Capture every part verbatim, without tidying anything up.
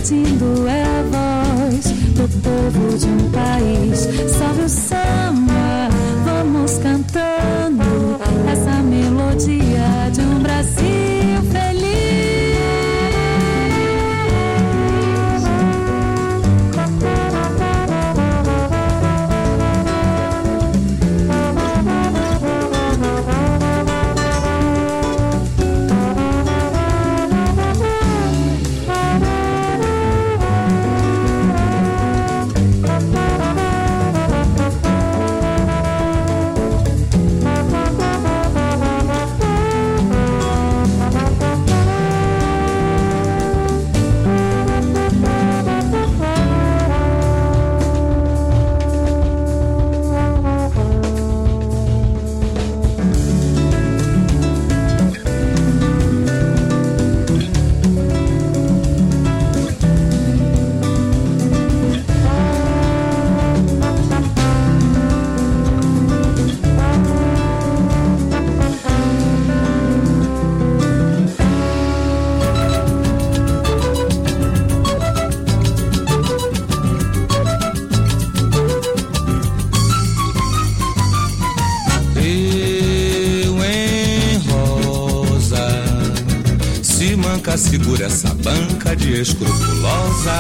repetindo é a voz do povo de um país. Salve o samba, vamos cantando essa melodia de um Brasil feliz. Segura essa banca de escrupulosa.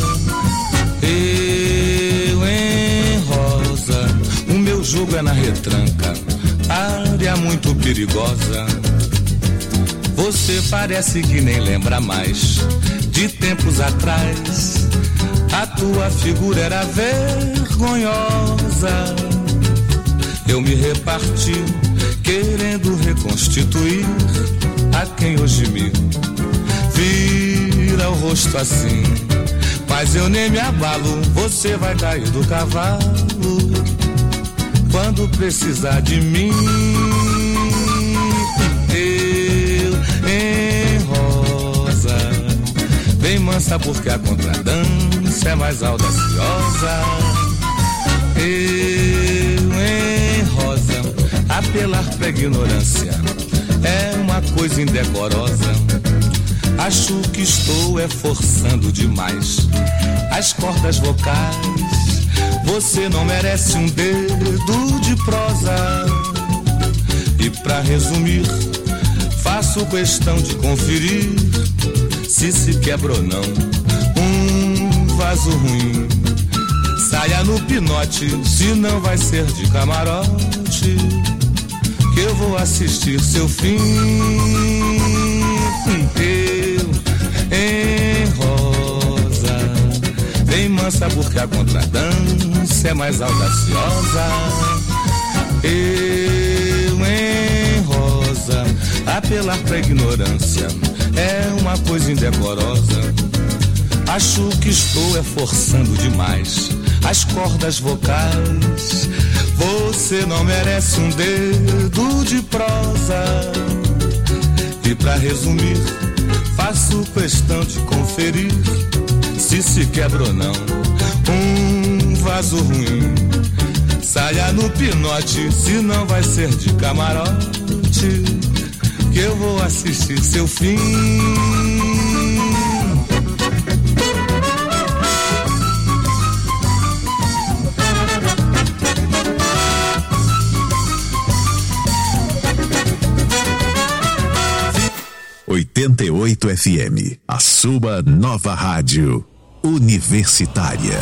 Eu em rosa, o meu jogo é na retranca, área muito perigosa. Você parece que nem lembra mais de tempos atrás. A tua figura era vergonhosa. Eu me reparti, querendo reconstituir a quem hoje me vira o rosto assim, mas eu nem me abalo. Você vai cair do cavalo quando precisar de mim. Eu em rosa, bem mansa porque a contradança é mais audaciosa. Eu em rosa, apelar pra ignorância é uma coisa indecorosa. Acho que estou é forçando demais as cordas vocais. Você não merece um dedo de prosa. E pra resumir, faço questão de conferir se se quebra ou não um vaso ruim. Saia no pinote, se não vai ser de camarote, que eu vou assistir seu fim. Em rosa, bem mansa porque a contradança é mais audaciosa. Eu em rosa, apelar pra ignorância é uma coisa indecorosa. Acho que estou é forçando demais as cordas vocais. Você não merece um dedo de prosa. E pra resumir, faço questão de conferir se se quebra ou não um vaso ruim. Saia no pinote, se não vai ser de camarote, que eu vou assistir seu fim. oitenta e oito F M, a sua nova rádio universitária.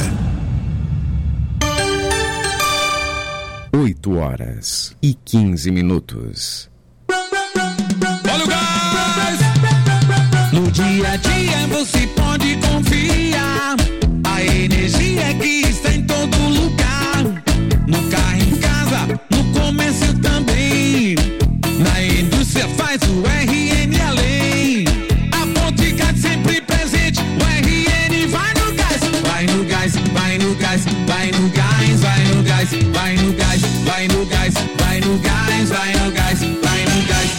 oito horas e quinze minutos. Olha o gás! No dia a dia você pode confiar. A energia que está em todo lugar. No carro, em casa, no comércio também. Na indústria faz o R N além. A Ponticard sempre presente. O R N vai no gás. Vai no gás, vai no gás, vai no gás, vai no gás, vai no gás, vai no gás, vai no gás, vai no gás, vai no gás.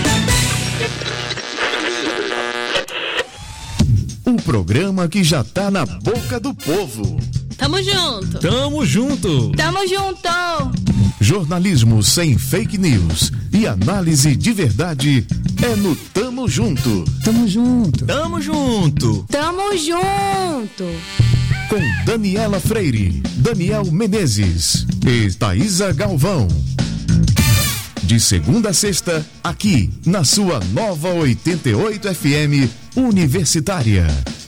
Um programa que já tá na boca do povo. Tamo junto. Tamo junto. Tamo junto. Jornalismo sem fake news e análise de verdade é no Tamo Junto. Tamo junto. Tamo junto. Tamo junto. Com Daniela Freire, Daniel Menezes e Thaísa Galvão. De segunda a sexta, aqui na sua nova oitenta e oito F M Universitária.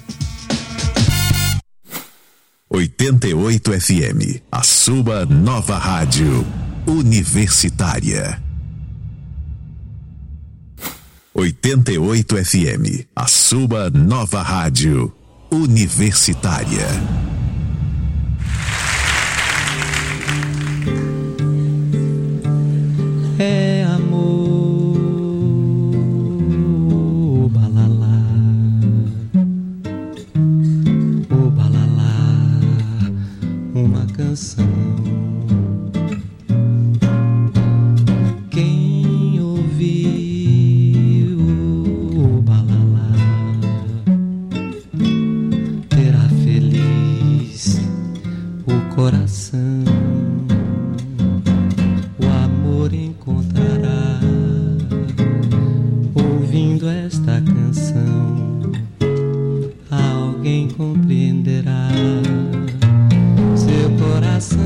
oitenta e oito F M, a sua nova rádio universitária. oitenta e oito F M, a sua nova rádio universitária. É amor, oh, balalá, oh, balalá, uma canção. Quem ouviu, oh, balalá, terá feliz o coração. Encontrará, ouvindo esta canção, alguém compreenderá seu coração.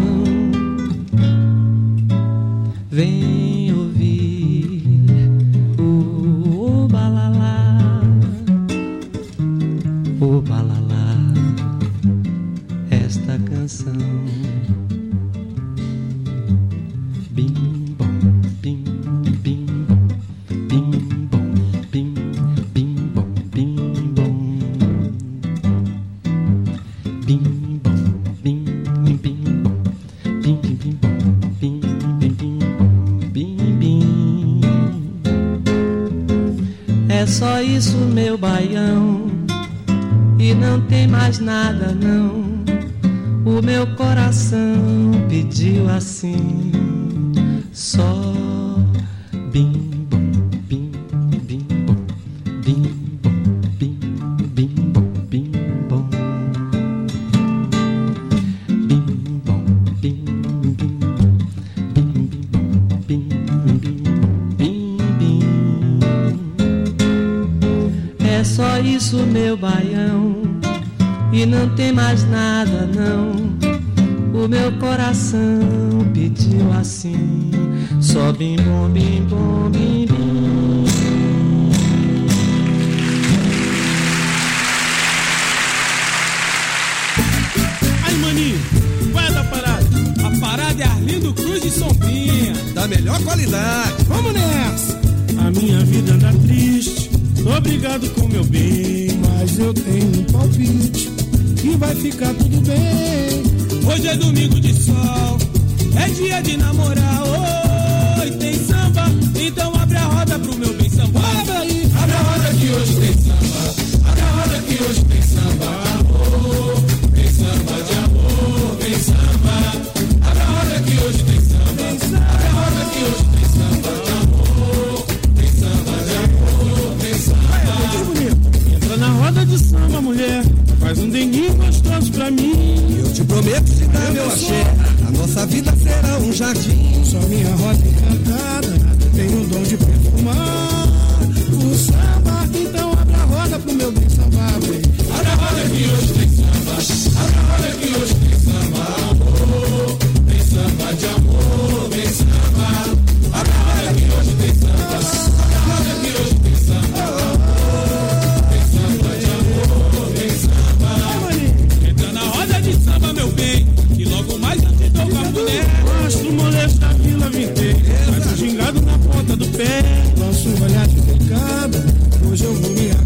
Vem ouvir o oh, balalá, o oh, balalá, esta canção. Só isso, meu baião, e não tem mais nada não. O meu coração pediu assim, só bim bom, bim bim bom, bim bom, bim bim bom, bim bom, bim bom, bim bim bim bom, bim bim bim bim. É só isso, meu baião, e não tem mais nada não. O meu coração pediu assim, só bim bom, bim bom, bim bim. Aí, maninho, qual é da parada? A parada é Arlindo Cruz e Sombrinha, da melhor qualidade. Vamos nessa! A minha vida anda triste, obrigado com meu bem, mas eu tenho um palpite que vai ficar tudo bem. Hoje é domingo de sol, é dia de namorar. Oi, tem samba, então abre a roda pro meu bem samba. Abre aí, abre a roda que hoje tem samba. Abre a roda que hoje tem samba. Amor, tem samba de amor, tem samba. Abre a roda que hoje tem samba. Abre a roda que hoje tem samba de amor, tem samba de amor, tem samba. Entra na roda de samba, mulher, faz um denguinho gostoso pra mim. Eu te prometo te dar meu axé, a nossa vida será um jardim. Só minha roda encantada tem o dom de perfumar o samba, então abre a roda pro meu bem sambar, bem. Abre a roda que hoje tem samba, abre a roda que hoje tem samba, amor, tem samba de amor, tem samba. Abre a roda que hoje tem samba, abre a roda que hoje tem samba, amor, tem samba de amor, tem samba. Entra na roda de samba, meu bem, que logo mais eu te dou com a mulher. Gosto molesto da Vila Vintém, faz o gingado na ponta do pé. Lanço um olhar de pecado, hoje eu vou me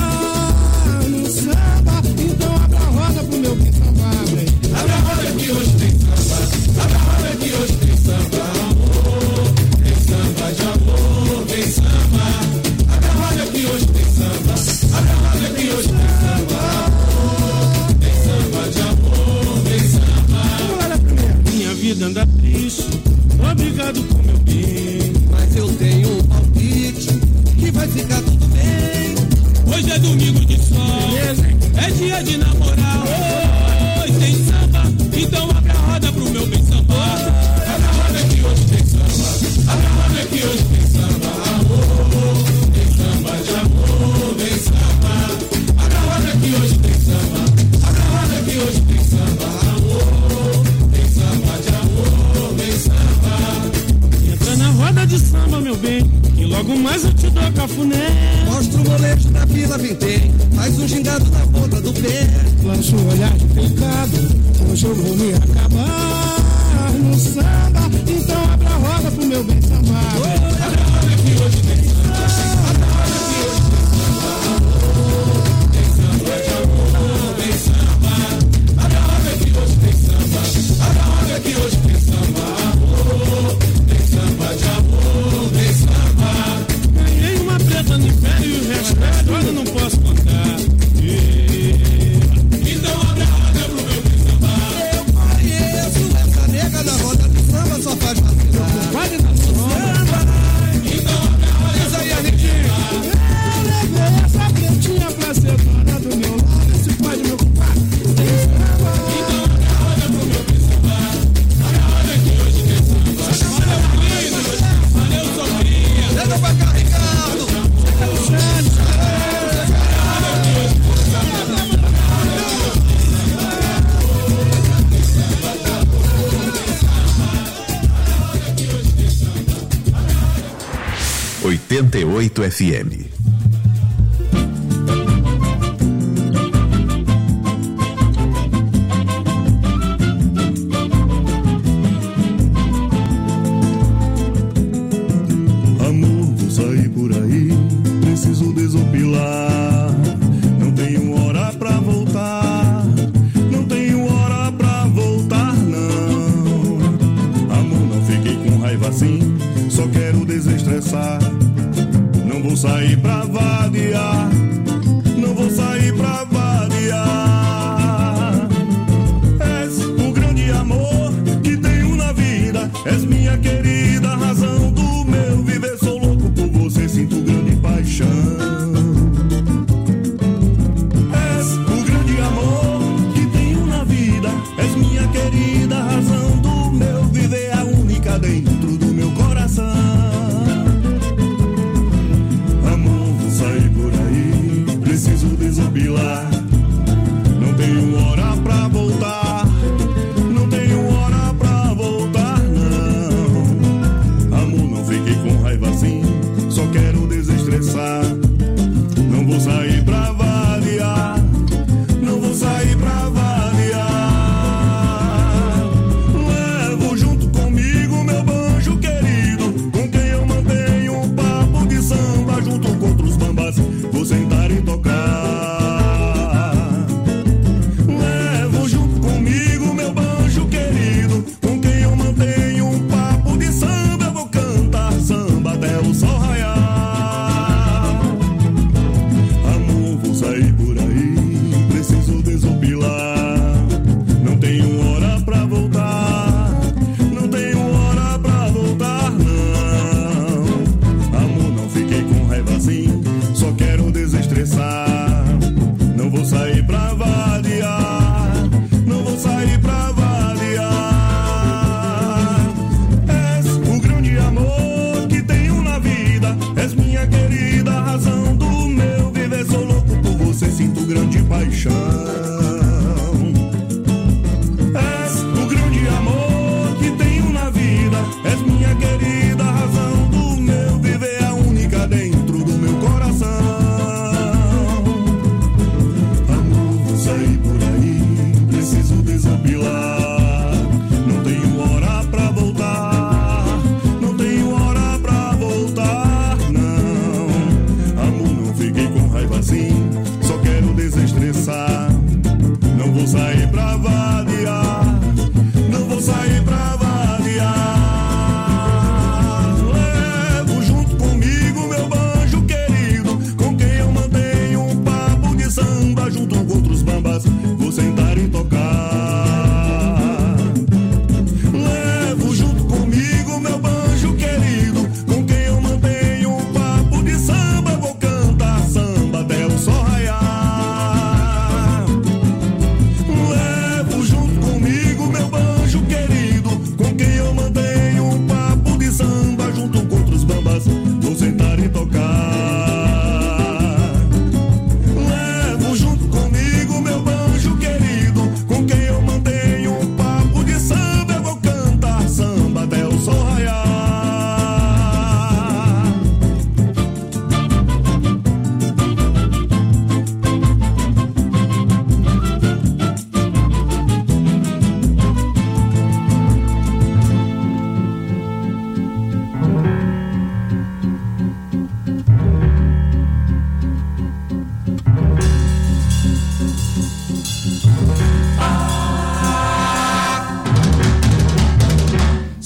acabar no samba, então abre a roda pro meu bem sambar, bem. Abre a roda que hoje tem samba, abre a roda que hoje tem samba, amor, tem samba de amor, tem samba. Abre a roda que hoje tem samba, abre a roda que hoje tem samba, amor, tem samba de amor, tem samba. Minha vida anda triste, obrigado com meu bem, mas eu tenho um palpite que vai ficar tudo bem. Hoje é domingo de sol, é dia de namorar. Oi, tem samba, então abre a roda pro meu bem sambar. Abre a roda do cafuné. Mostra o molejo da fila, vintém. Faz um gingado na ponta do pé. Lança o olhar de pecado. Hoje eu vou me acabar no samba. Então abra a roda pro meu bem sambar. Oh, abra a roda que hoje tem samba. Abra a roda que hoje tem samba. Tem samba de amor, tem samba. Abra a roda que hoje tem samba. Abra a roda que hoje tem samba. Tem samba de amor, tem samba. Ganhei uma preta no império e o resto da história não posso contar. Então abre a roda pro meu bem samba. Eu conheço essa nega da roda do samba, só faz vacilar. Vale na samba. Então abre a roda, isso aí a gente. Eu levei essa pretinha pra ser dona do meu lado. Esse pode me ocupar. Tem samba. Então abre a roda pro meu bem samba. Abre a roda que hoje tem samba. Valeu, querido. Valeu, Sofia. Leva pra cá, Ricardo. Chega no chat. oitenta e oito F M. Amor, vou sair por aí, preciso desopilar. Não tenho hora pra voltar, não tenho hora pra voltar, não. Amor, não fiquei com raiva assim, só quero desestressar. Não vou sair pra vadiar, não vou sair pra vadiar. És o grande amor que tenho na vida, és minha querida razão do meu viver. Sou louco por você, sinto grande paixão. És o grande amor que tenho na vida, és minha querida razão do meu viver, a única dentro do meu coração.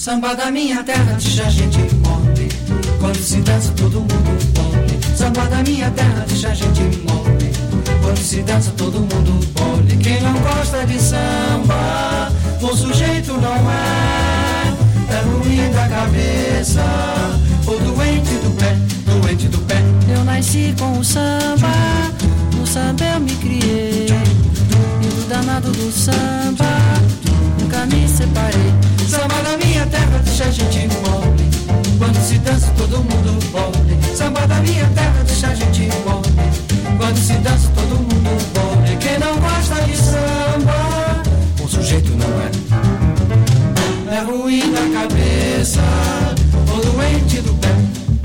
Samba da minha terra deixa a gente mole. Quando se dança todo mundo pole. Samba da minha terra deixa a gente mole. Quando se dança todo mundo pole. Quem não gosta de samba, bom sujeito não é. É ruim da cabeça, ou doente do pé, doente do pé. Eu nasci com o samba, no samba eu me criei. E do danado do samba, nunca me separei. Samba da minha terra deixa a gente mole. Quando se dança todo mundo pole. Samba da minha terra deixa a gente mole. Quando se dança todo mundo pole. Quem não gosta de samba, o sujeito não é. É ruim da cabeça, ou doente do pé.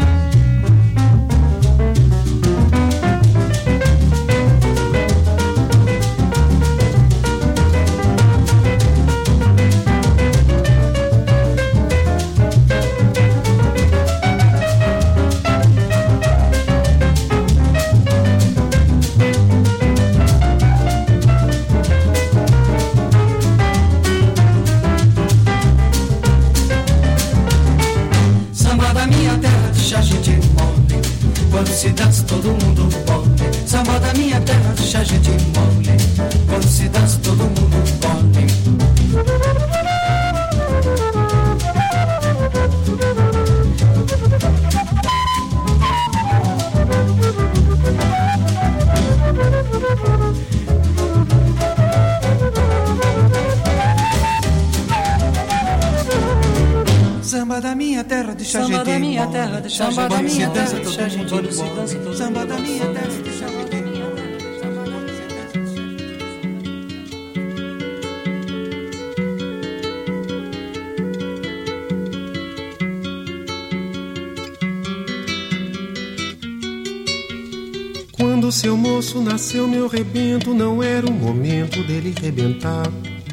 Quando se dança todo mundo pole. Samba da minha terra deixa a gente mole. Quando se dança todo mundo pole. Samba da minha terra deixa a gente Samba da minha terra deixa a gente Samba da minha terra dança, deixa a gente quando se dança todo Samba da minha terra deixa a gente. Quando seu moço nasceu, meu rebento, não era o momento dele rebentar.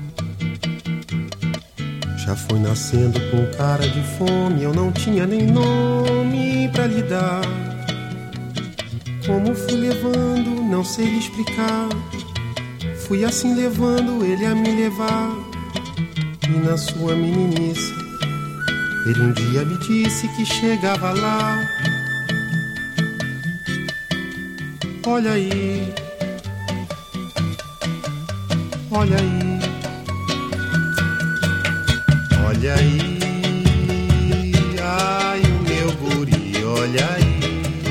Já foi nascendo com cara de fome, eu não tinha nem nome pra lhe dar. Como fui levando, não sei lhe explicar. Fui assim levando ele a me levar. E na sua meninice, ele um dia me disse que chegava lá. Olha aí, olha aí, olha aí, ai o meu guri, olha aí,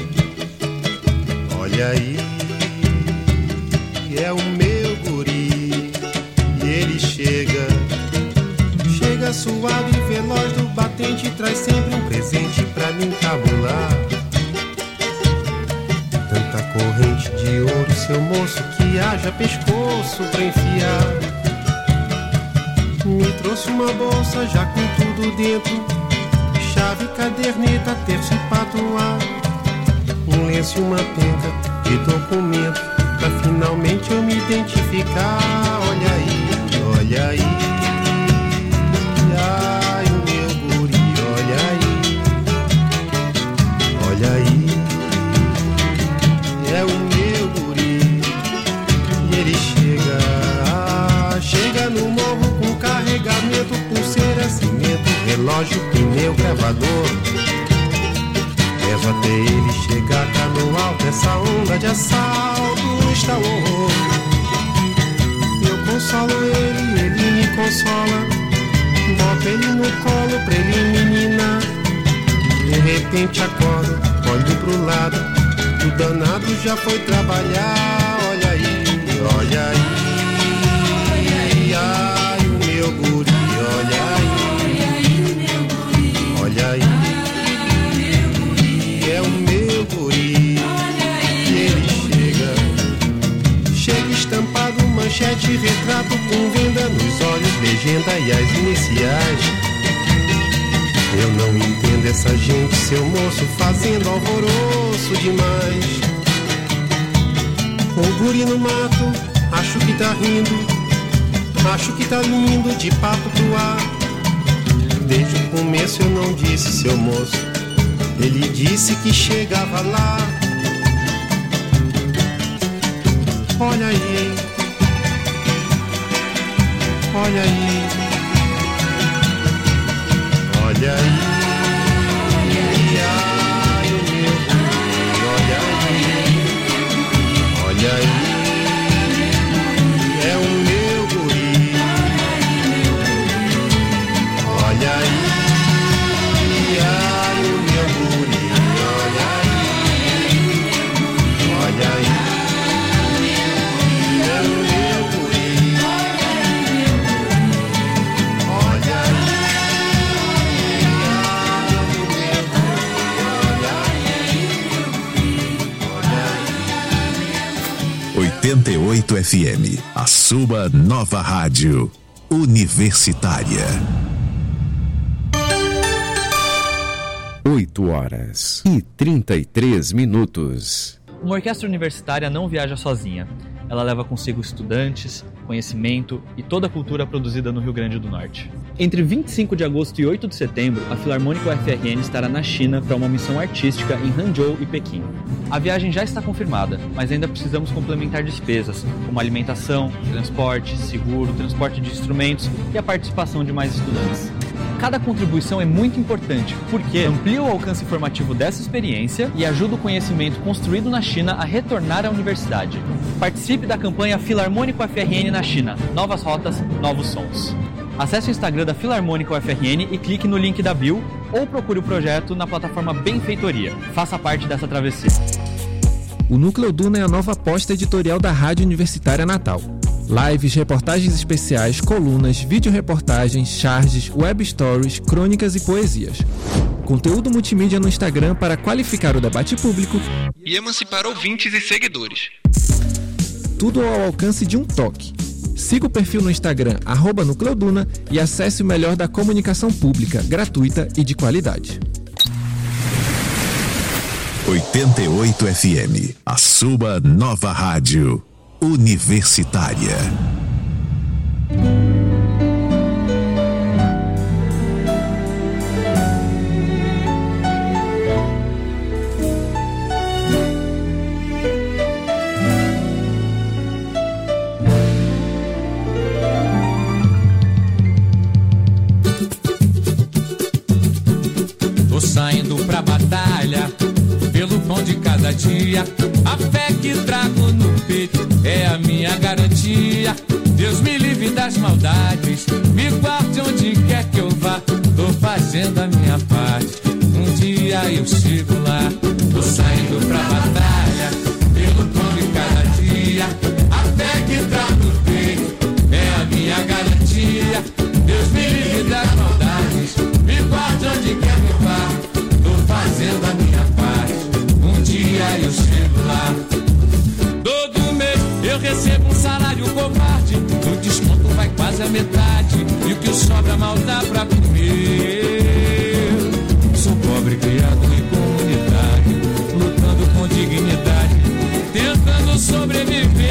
olha aí, é o meu guri, e ele chega, chega suave e veloz do batente, traz sempre um presente pra me encabular. Tanta corrente de ouro, seu moço, que haja pescoço pra enfiar. Me trouxe uma bolsa já com tudo dentro, chave, caderneta, terço e patuá, um lenço e uma penca de documento, pra finalmente eu me identificar. Olha aí, olha aí, ai o meu guri, olha aí, olha aí, é o meu guri, e ele chega, ah, chega no morro com carregamento, pulseira, cimento, relógio, pneu, gravador. Rezo até ele chegar cá no alto, essa onda de assalto está o horror. Eu consolo ele, ele me consola, boto ele no colo pra ele menina. De repente acordo, olho pro lado, o danado já foi trabalhar. Olha aí, olha aí, ai o meu guri, olha aí, olha aí, é o meu guri, e ele chega, chega estampado, manchete, retrato com venda nos olhos, legenda e as iniciais. Eu não entendo essa gente, seu moço, fazendo alvoroço demais. O guri no mato, acho que tá rindo, acho que tá lindo, de papo pro ar. Desde o começo eu não disse, seu moço, ele disse que chegava lá. Olha aí, olha aí, oito F M, a sua nova rádio universitária. oito horas e trinta e três minutos. Uma orquestra universitária não viaja sozinha. Ela leva consigo estudantes, conhecimento e toda a cultura produzida no Rio Grande do Norte. Entre vinte e cinco de agosto e oito de setembro, a Filarmônica U F R N estará na China para uma missão artística em Hangzhou e Pequim. A viagem já está confirmada, mas ainda precisamos complementar despesas, como alimentação, transporte, seguro, transporte de instrumentos e a participação de mais estudantes. Cada contribuição é muito importante, porque amplia o alcance formativo dessa experiência e ajuda o conhecimento construído na China a retornar à universidade. Participe da campanha Filarmônica U F R N na China. Novas rotas, novos sons. Acesse o Instagram da Filarmônica U F R N e clique no link da bio ou procure o projeto na plataforma Benfeitoria. Faça parte dessa travessia. O Núcleo Duna é a nova aposta editorial da Rádio Universitária Natal. Lives, reportagens especiais, colunas, vídeo-reportagens, charges, web stories, crônicas e poesias. Conteúdo multimídia no Instagram para qualificar o debate público e emancipar ouvintes e seguidores. Tudo ao alcance de um toque. Siga o perfil no Instagram, arroba Nucleoduna, e acesse o melhor da comunicação pública, gratuita e de qualidade. oitenta e oito F M, a sua nova rádio universitária. Tô saindo pra batalha, pelo pão de cada dia. A fé que trago no peito é a minha garantia. Deus me livre das maldades, me guarde onde quer que eu vá. Tô fazendo a minha parte, um dia eu chego lá. Tô saindo pra batalha, pelo pão de cada dia. A fé que trago no peito é a minha garantia. Deus me livre das maldades, me guarde onde quer que eu vá. Tô fazendo a minha parte, um dia eu chego lá. Todo mês eu recebo um salário covarde, o desconto vai quase a metade, e o que sobra mal dá pra comer. Sou pobre criado em comunidade, lutando com dignidade, tentando sobreviver.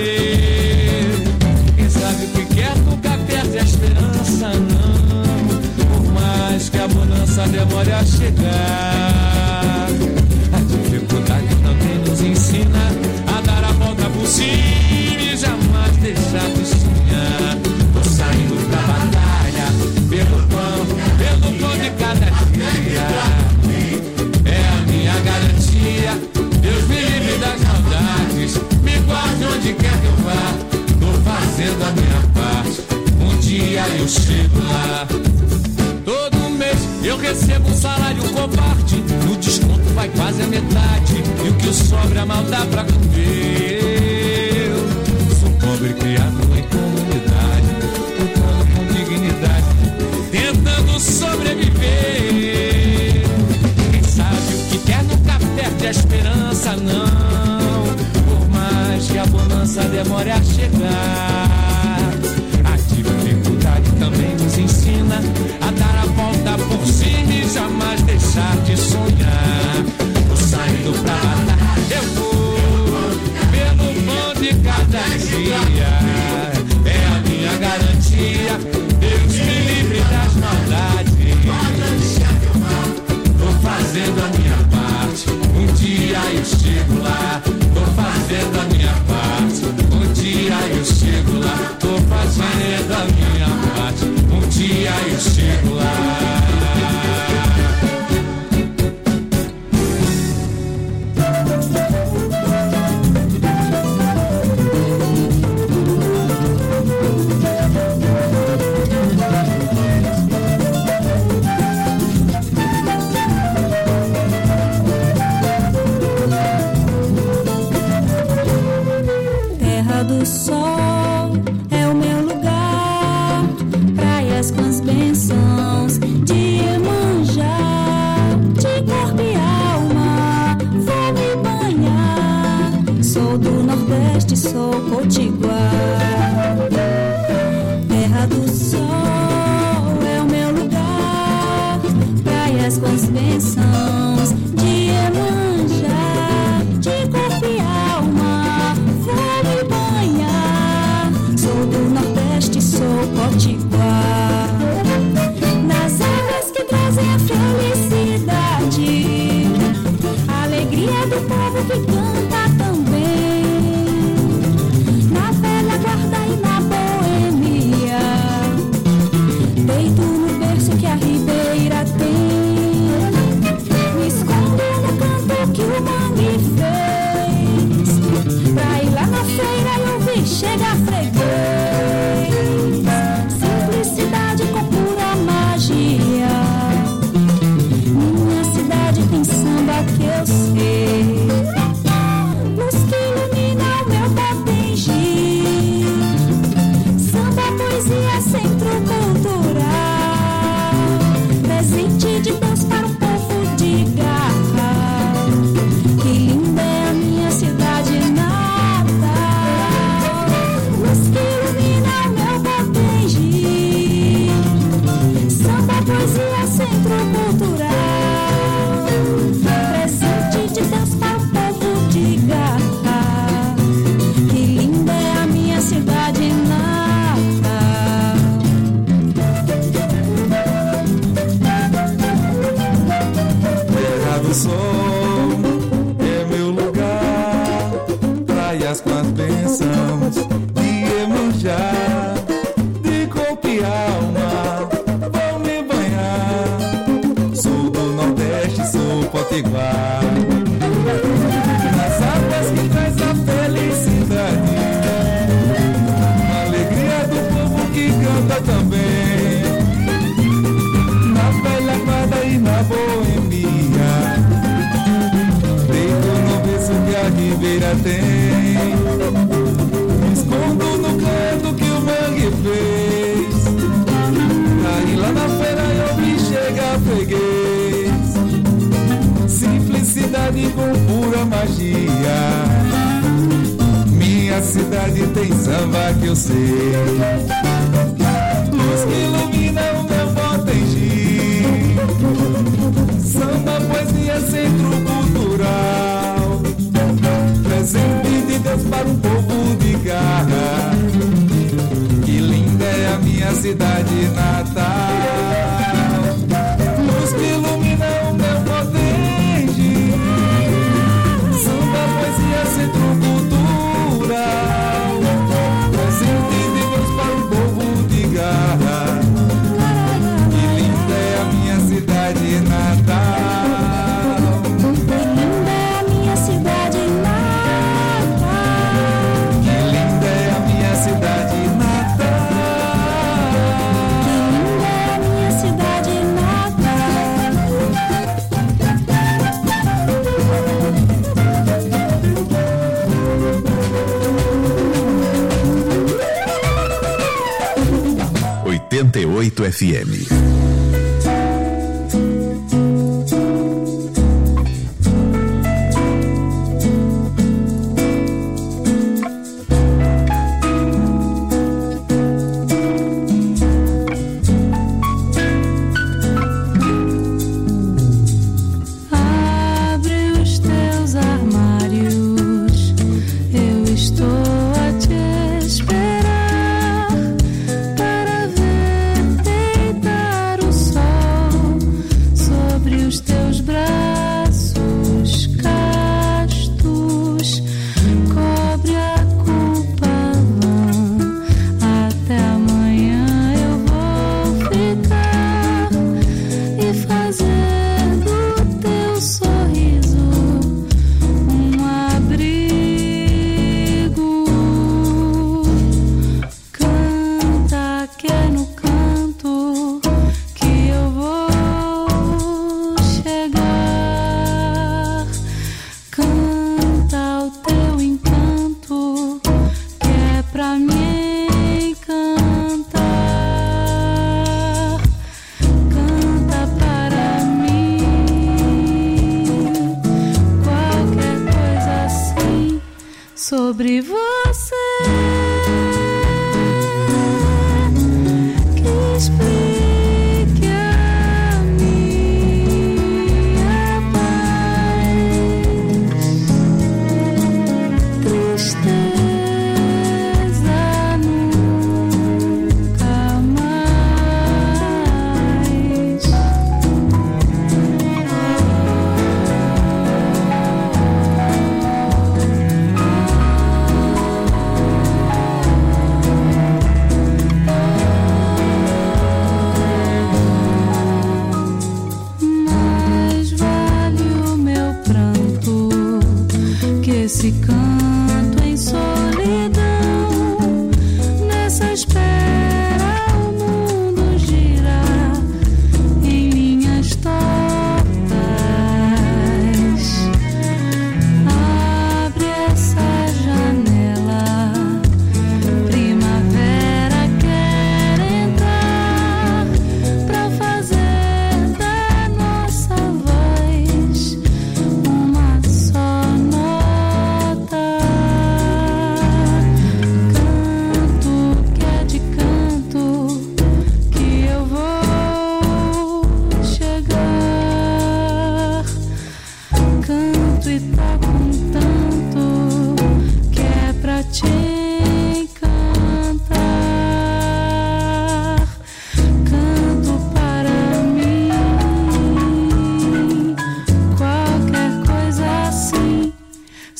Quem sabe o que quer nunca perde a esperança, não, por mais que a bonança demore a chegar. A dificuldade também nos ensina a dar a volta por cima e jamais deixar de sonhar. Tô saindo pra batalha, pelo pão, pelo pão de cada dia. É a minha garantia, Deus me livre das maldades, me guarde onde quer que eu vá. Tô fazendo a minha parte, um dia eu chego lá. Todo mês eu recebo um salário covarde, o desconto vai quase a metade, e o que sobra mal dá pra comer. Sou pobre criado em comunidade, lutando com dignidade, tentando sobreviver. Quem sabe o que quer nunca perde a esperança, não, por mais que a bonança demore a chegar. A dificuldade também nos ensina a dar a volta por cima e jamais deixar de sonhar. Tô saindo pra batalha, eu vou pelo pão de cada dia. É a minha garantia, Deus me livre das maldades. Tô fazendo a minha parte, um dia eu chego lá. Tô fazendo a minha parte, um dia eu chego lá. Tô fazendo a minha parte, um dia eu chego lá. Terra do sol é o meu lugar, praias com as bênçãos de Iemanjá, de corpo e alma vou me banhar. Sou do Nordeste, sou potiguar. Deito no berço que a ribeira tem, me escondo no canto que o mangue fez, pra ir lá na feira e ouvir chega freguês. Simplicidade com pura magia, minha cidade tem samba que eu sei, luz que ilumina o meu Potengi, samba, poesia, centro cultural, presente de Deus para um povo de garra. Que linda é a minha cidade natal, luz que ilumina o meu Potengi, samba, poesia, centro cultural, presente de Deus para um povo de garra. Que linda é a minha cidade natal. Terra do Sol é meu lugar, praias com as bênçãos de Iemanjá, de corpo e alma vou me banhar. Sou do Nordeste, sou potiguar, nas águas que traz a felicidade, a alegria do povo que canta também, na velha guarda e na boemia, deito no berço que a ribeira tem, me escondo no canto que o mangue fez, aí lá na feira eu me chega freguês. Simplicidade com pura magia, minha cidade tem samba que eu sei, luz que ilumina o meu Potengi, samba, poesia, centro cultural, presente de Deus para um povo de garra. Que linda é a minha cidade natal, luz que ilumina o meu Potengi, samba, poesia, centro cultural, presente de Deus para um povo de garra. Que linda é a minha cidade natal, Que linda é a minha cidade natal, que linda é a minha cidade natal, que linda é a minha cidade natal. oitenta e oito F M. Abre os teus armários, eu estou a te esperar para ver deitar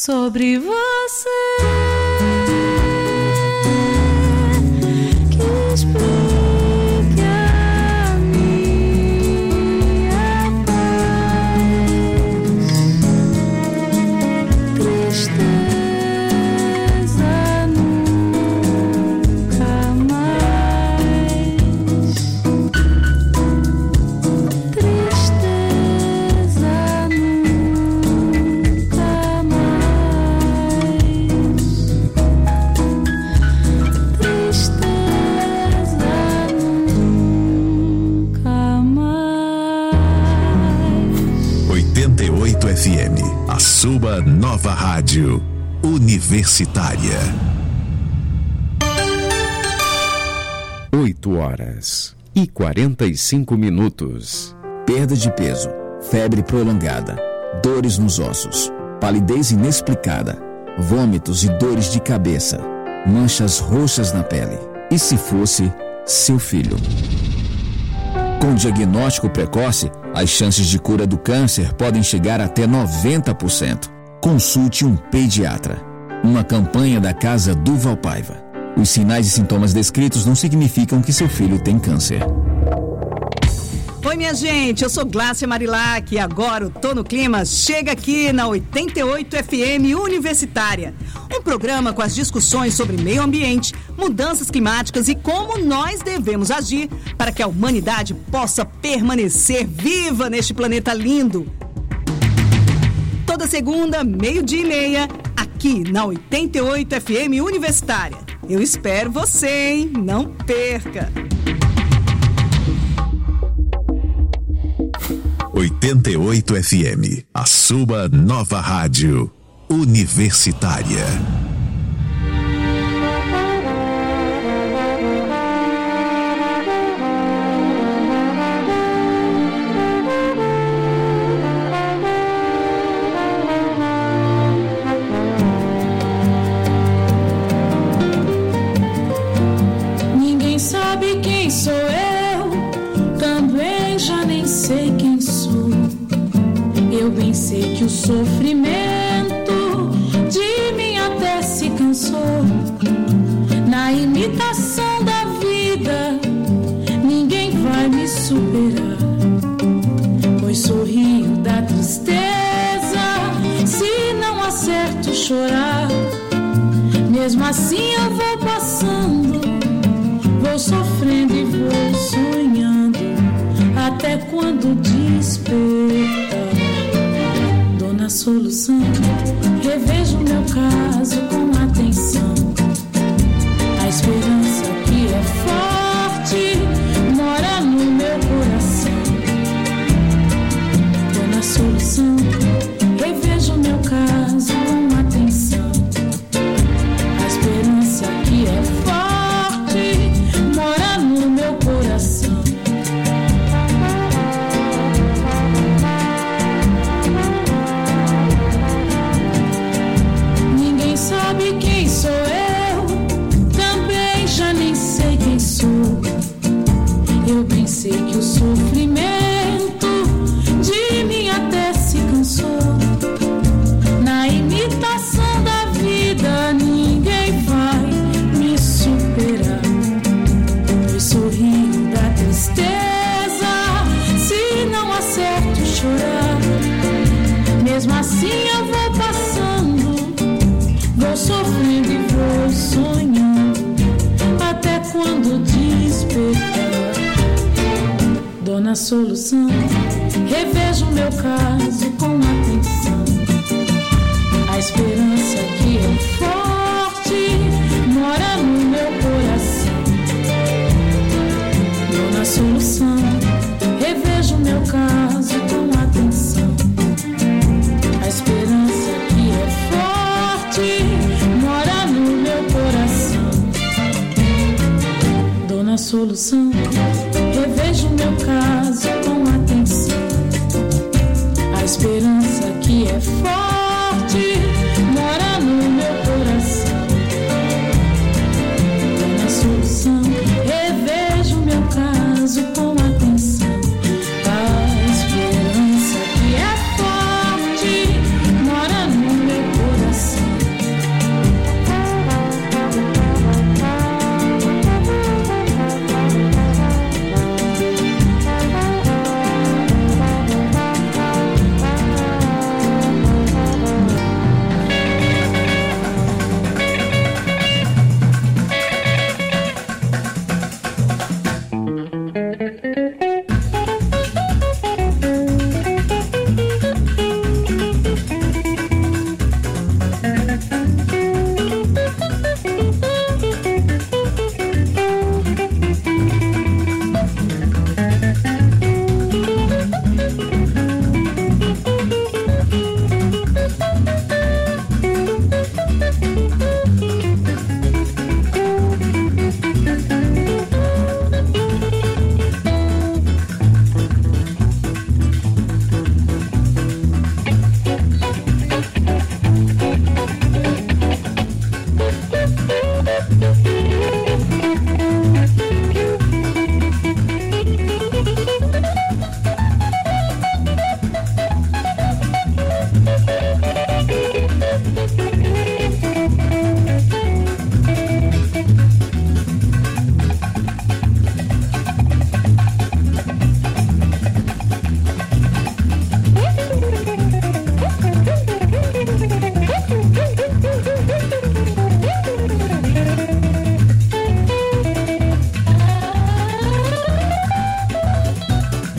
sobre você que explique a minha paz. Tristeza nunca mais. Tristeza nunca oitenta e oito F M, a sua nova rádio universitária. oito horas e quarenta e cinco minutos. Perda de peso, febre prolongada, dores nos ossos, palidez inexplicada, vômitos e dores de cabeça, manchas roxas na pele. E se fosse seu filho? Com diagnóstico precoce, as chances de cura do câncer podem chegar até noventa por cento. Consulte um pediatra. Uma campanha da Casa Duval Paiva. Os sinais e sintomas descritos não significam que seu filho tem câncer. Oi, minha gente, eu sou Glácia Marilac e agora o Tô no Clima chega aqui na oitenta e oito F M Universitária. Um programa com as discussões sobre meio ambiente, mudanças climáticas e como nós devemos agir para que a humanidade possa permanecer viva neste planeta lindo. Toda segunda, meio-dia e meia, aqui na oitenta e oito F M Universitária. Eu espero você, hein? Não perca! oitenta e oito F M, a sua nova rádio universitária. Ninguém sabe quem sou eu, também já nem sei quem sou. Eu bem sei que o sofrimento de mim até se cansou. Na imitação da vida, ninguém vai me superar. Pois sorrio da tristeza, se não acerto chorar. Mesmo assim eu vou passando, vou sofrendo e vou sonhando, até quando despertar. Dou na solução, revejo meu caso com atenção. A esperança que é forte mora no meu coração. Dou na solução, revejo meu caso com atenção. A esperança que é forte mora no meu coração. Ninguém sabe quem sou eu, também já nem sei quem sou. Eu bem sei que o sofrimento de mim até se cansou. Na imitação da vida, ninguém vai me superar. Pois sorrio da tristeza, se não acerto chorar. Mesmo assim eu vou passando, vou sofrendo e vou sonhando, até quando despertar. Dou na solução, revejo meu caso com atenção. A esperança que é forte mora no meu coração. Dou na solução, revejo meu caso com atenção. A esperança que é forte mora no meu coração. Dou na solução, revejo meu caso com atenção. A esperança que é forte mora no meu coração. Dou na solução, revejo meu caso com atenção. A esperança que é forte mora no meu coração.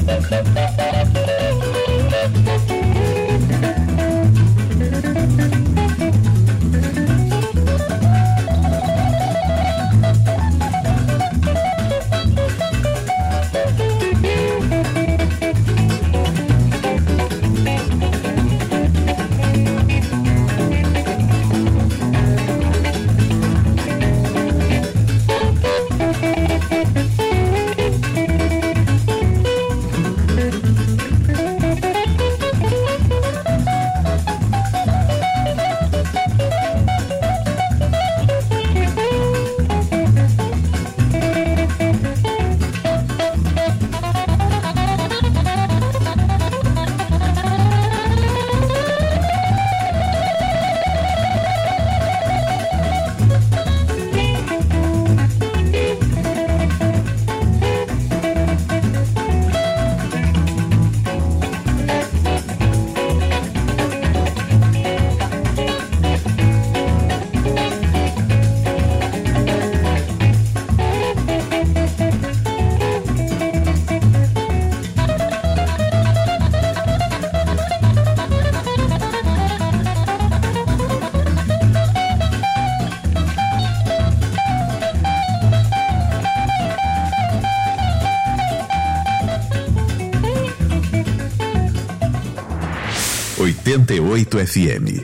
oitenta e oito F M.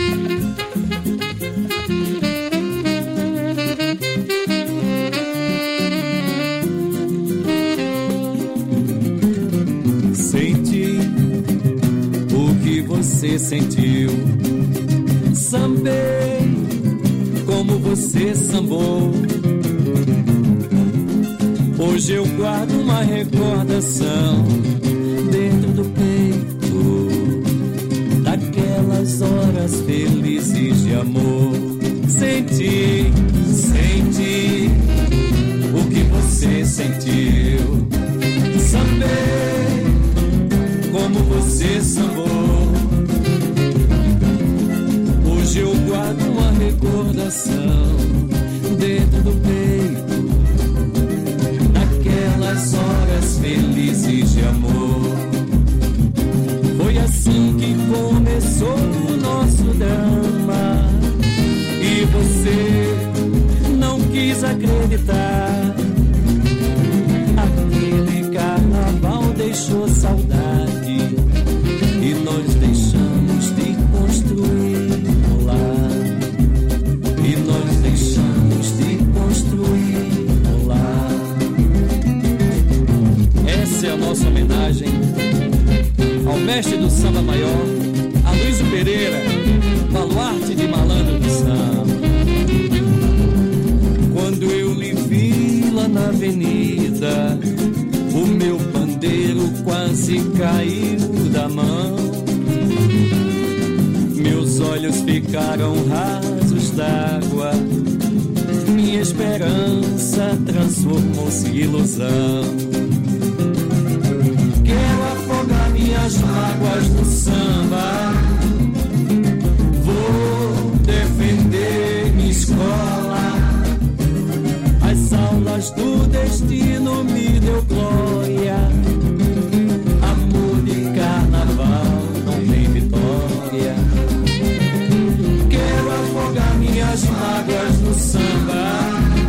Senti o que você sentiu, sambei como você sambou. Hoje eu guardo uma recordação dentro do peito daquelas horas felizes de amor. Senti, senti o que você sentiu, sambei como você sambou. Hoje eu guardo uma recordação dentro do peito daquelas horas felizes de amor. Foi assim que começou o nosso drama e você não quis acreditar. Aquele carnaval deixou saudade e nós deixamos de construir um lar. E nós deixamos de construir um lar. Essa é a nossa homenagem ao mestre do samba maior, Aloysio Pereira, baluarte de malandro do samba. Quando eu lhe vi lá na avenida, o meu pandeiro quase caiu da mão. Meus olhos ficaram rasos d'água, minha esperança transformou-se em ilusão. Quero afogar minhas mágoas no samba, vou defender minha escola. As aulas do destino me deu glória, amor de carnaval não tem vitória. Quero afogar minhas mágoas no samba,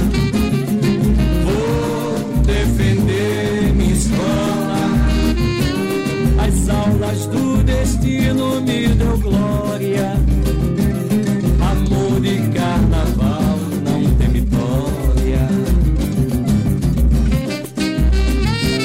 vou defender minha escola. As aulas do destino me deu glória, amor de carnaval não tem vitória.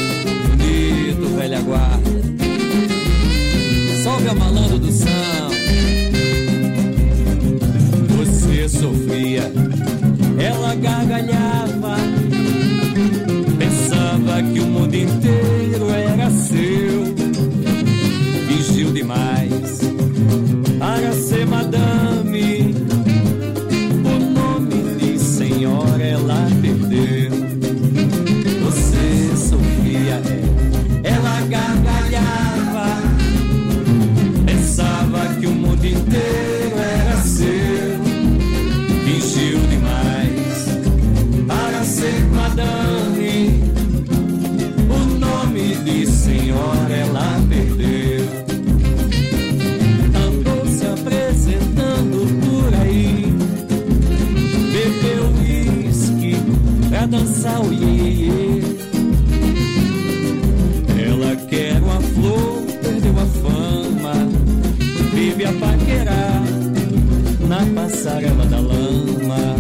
passarela da lama.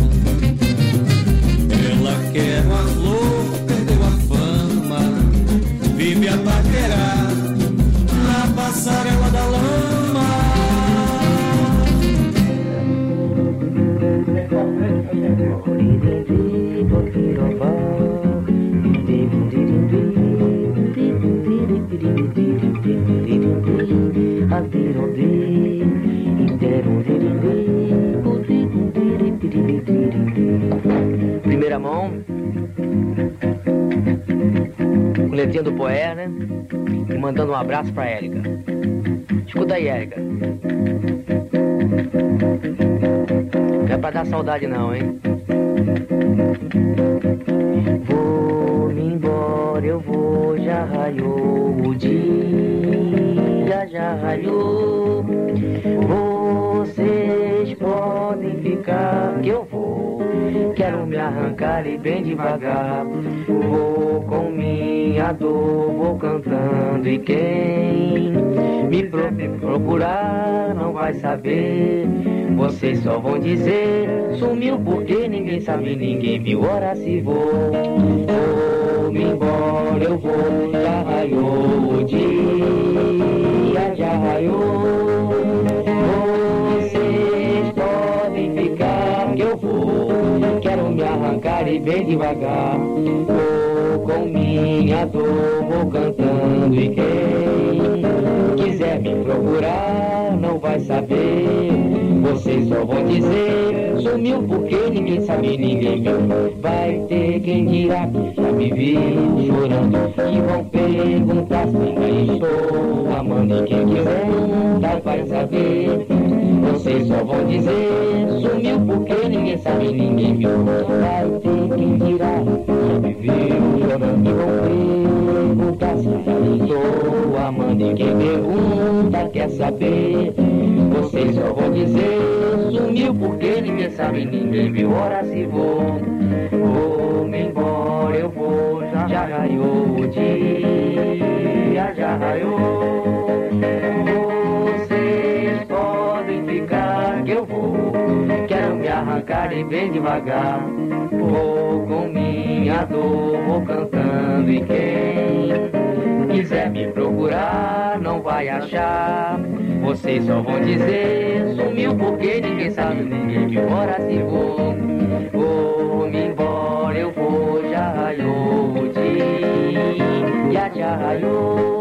Ela quer uma flor, perdeu a fama, vive a paquerar na passarela da lama. Primeira mão, com letrinha do Poé, né? E mandando um abraço pra Érica. Escuta aí, Érica. Não é pra dar saudade não, hein? Vou-me embora, eu vou, já raiou o dia, já raiou. Vocês podem ficar que eu vou, quero me arrancar e bem devagar. Vou com minha dor, vou cantando e quem me procurar não vai saber. Vocês só vão dizer, sumiu porque ninguém sabe, ninguém viu, ora se vou. Vou-me embora, eu vou, já raiou o dia, já raiou. Vocês podem ficar que eu vou, quero me arrancar e bem devagar. Vou com minha dor, vou cantando e quem quiser me procurar não vai saber. Vocês só vão dizer, sumiu porque ninguém sabe, ninguém viu. Vai ter quem dirá que já me viu chorando e vão perguntar se ainda estou amando. E quem quiser nunca vai saber. Vocês só vão dizer, sumiu porque ninguém sabe, ninguém viu. Vai ter quem dirá que já me viu chorando e vão perguntar se ainda estou amando. E quem pergunta quer saber. Vocês só vão dizer, sumiu porque ninguém sabe, ninguém viu, ora se vou. Vou-me embora, eu vou, já, já raiou o dia, já raiou. Vocês podem ficar que eu vou, quero me arrancar e bem devagar. Vou com minha dor, vou cantando e quem quiser me procurar não vai achar. Vocês só vão dizer, sumiu porque ninguém sabe, ninguém viu, ora se vou. Vou-me embora, eu vou, já raiou o dia, já raiou.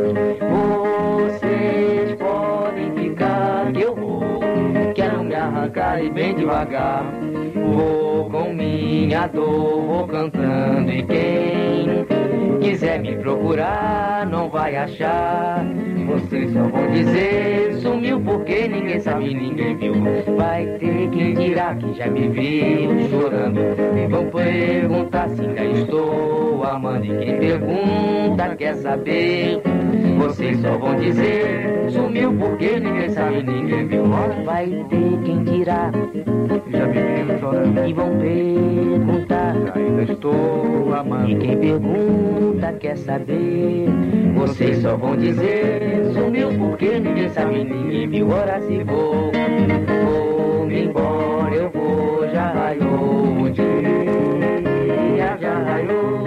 Vocês podem ficar que eu vou, quero me arrancar e bem devagar. Vou com minha dor, vou cantando e quem quiser me procurar não vai achar. Vocês só vão dizer, sumiu porque ninguém sabe, ninguém viu. Vai ter quem dirá que já me viu chorando e vão perguntar se ainda estou amando. E quem pergunta quer saber. Vocês só vão dizer, sumiu porque ninguém sabe, ninguém viu. Vai ter quem dirá que já me viu chorando e vão perguntar se ainda estou amando. E quem pergunta quer saber. Vocês só vão dizer, sumiu porque ninguém sabe, ninguém viu, ora se vou. Vou-me embora, eu vou, já raiou o dia, já raiou.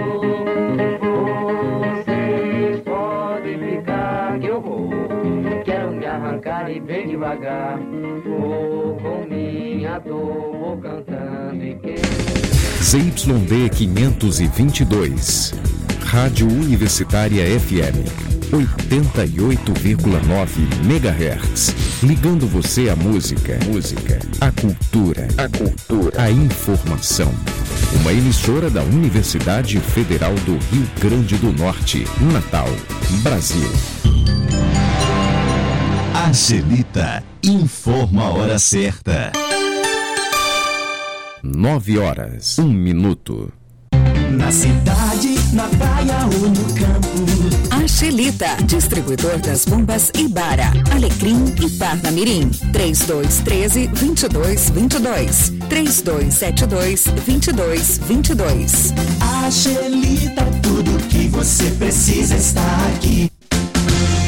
Vocês podem ficar que eu vou, quero me arrancar e bem devagar. Vou com minha dor, vou cantando e quem... Z Y D quinhentos e vinte e dois, Rádio Universitária F M, oitenta e oito vírgula nove megahertz, ligando você à música, música, à cultura, a cultura, à informação. Uma emissora da Universidade Federal do Rio Grande do Norte, Natal, Brasil. Angelita informa a hora certa. Nove horas, um minuto. Na cidade, na praia ou no campo. Angelita, distribuidor das bombas Ibara, Alecrim e Parnamirim. três dois um três, dois dois dois dois. três dois sete dois, dois dois dois dois. Angelita, tudo que você precisa está aqui.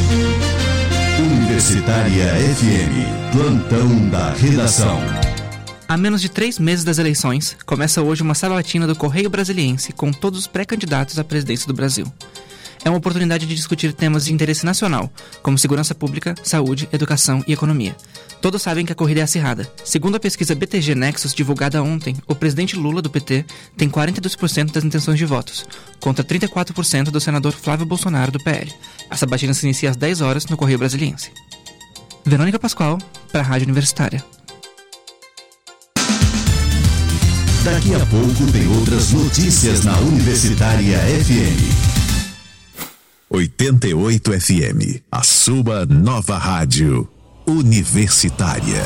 Universitária F M, plantão da redação. A menos de três meses das eleições, começa hoje uma sabatina do Correio Brasiliense com todos os pré-candidatos à presidência do Brasil. É uma oportunidade de discutir temas de interesse nacional, como segurança pública, saúde, educação e economia. Todos sabem que a corrida é acirrada. Segundo a pesquisa B T G Nexus divulgada ontem, o presidente Lula, do P T, tem quarenta e dois por cento das intenções de votos, contra trinta e quatro por cento do senador Flávio Bolsonaro, do P L. A sabatina se inicia às dez horas no Correio Brasiliense. Verônica Pascoal, para a Rádio Universitária. Daqui a pouco tem outras notícias na Universitária F M. oitenta e oito F M, a sua nova rádio universitária.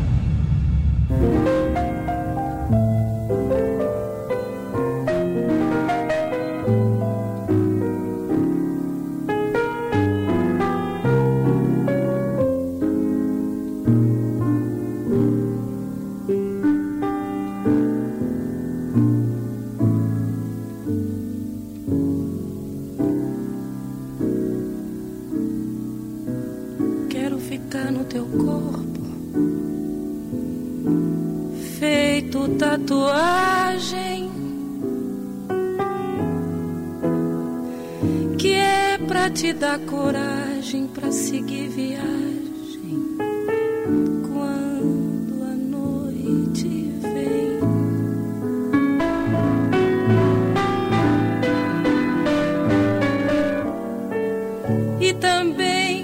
Tatuagem que é pra te dar coragem pra seguir viagem quando a noite vem. E também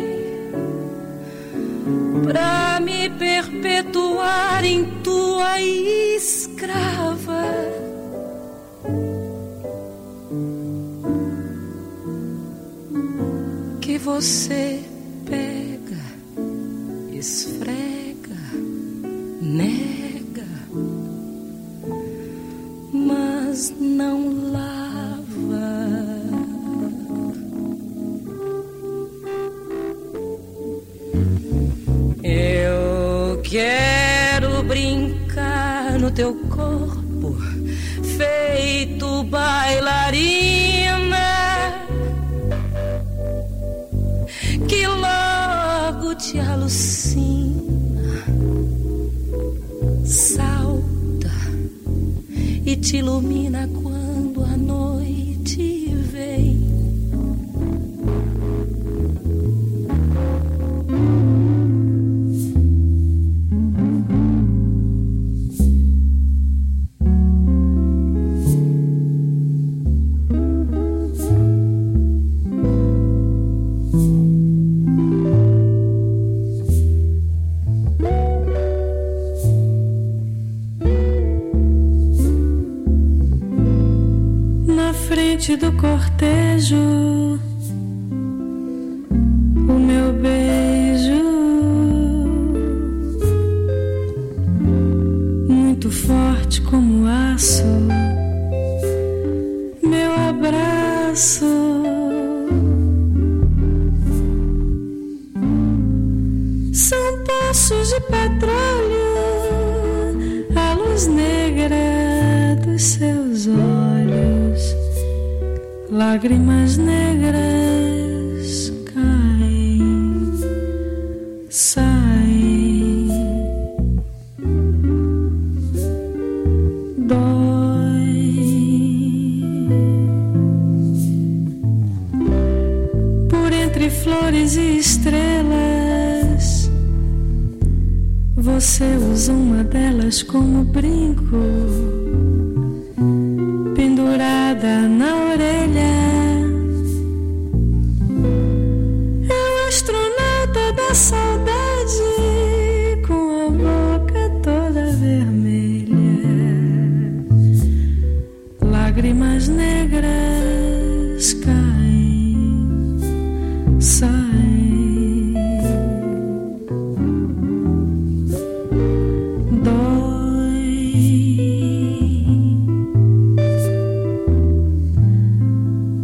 pra me perpetuar em tua escrava. Que você pega, esfrega, nega, mas não lava. Eu quero brincar no teu corpo, feito bailarina, que logo te alucina, salta e te ilumina quando a noite vem. Do cortejo, o meu beijo muito forte como aço, meu abraço são poços de petróleo, a luz negra dos seus olhos, lágrimas negras caem, saem, dói. Por entre flores e estrelas, você usa uma delas como brinco, pendurada na orelha. É o astronauta da saudade, com a boca toda vermelha, lágrimas negras caem, saem, dói.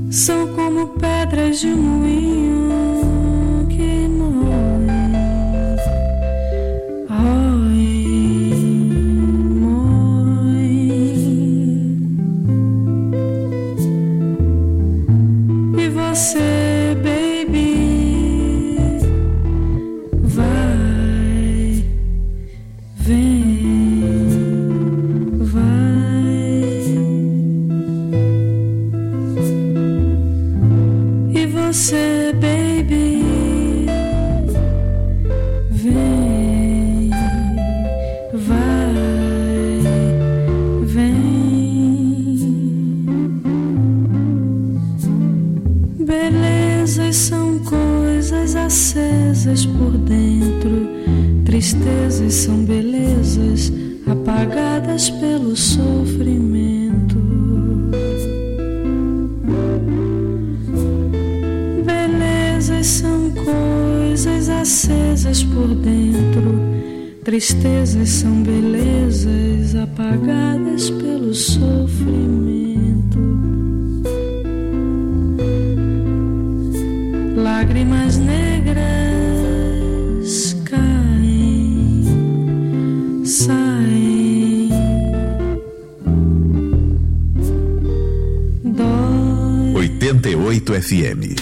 você, baby. Vem, vai, vem. Belezas são coisas acesas por dentro. Tristezas são belezas apagadas pelo sofrimento. Belezas são coisas acesas por dentro. Tristezas são belezas apagadas pelo sofrimento. Lágrimas negras caem, saem. Dói. oitenta e oito F M.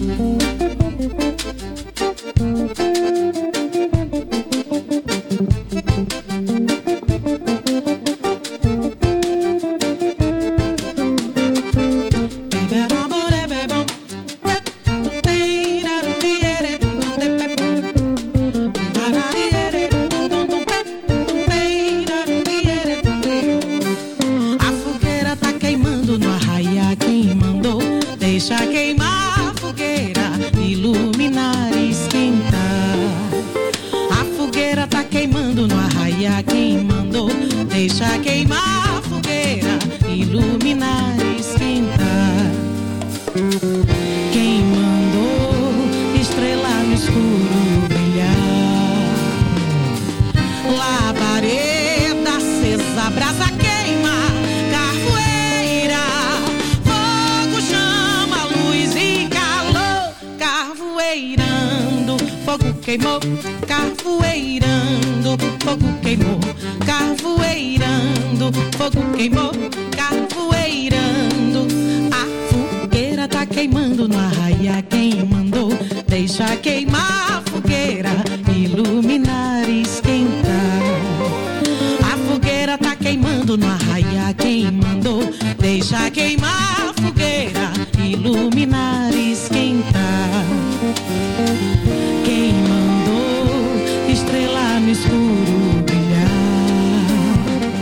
Queimou, carvoeirando, fogo queimou, carvoeirando, fogo queimou, carvoeirando. A fogueira tá queimando no arraia, quem mandou? Deixa queimar a fogueira, iluminar e esquentar. A fogueira tá queimando no arraia, quem mandou? Deixa queimar a fogueira, iluminar e esquentar. Quem mandou estrela no escuro brilhar?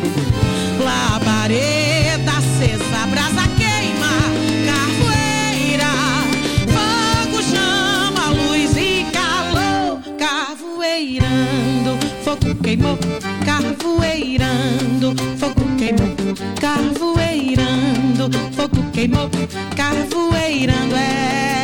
Labareda acesa, brasa queima, carvoeira, fogo chama, luz e calor, carvoeirando, fogo queimou, carvoeirando, fogo queimou, carvoeirando, fogo queimou, carvoeirando, é.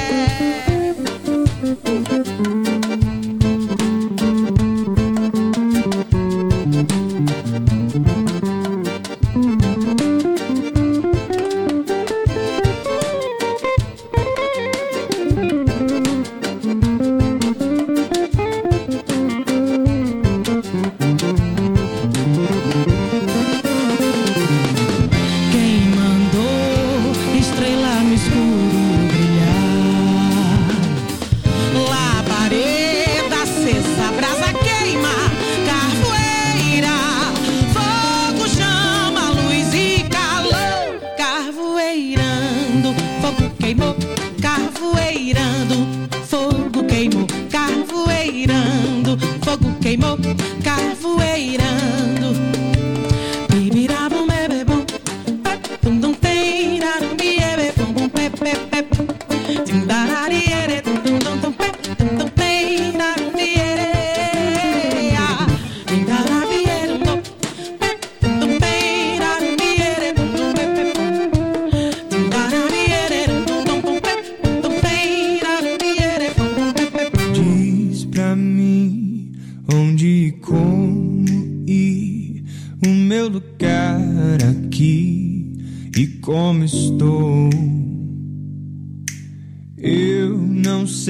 Fogo queimou, carvoeirando. Bibirabum bebebum, pum dum teirarum biebe bum bum pep pep pep. Tindarariere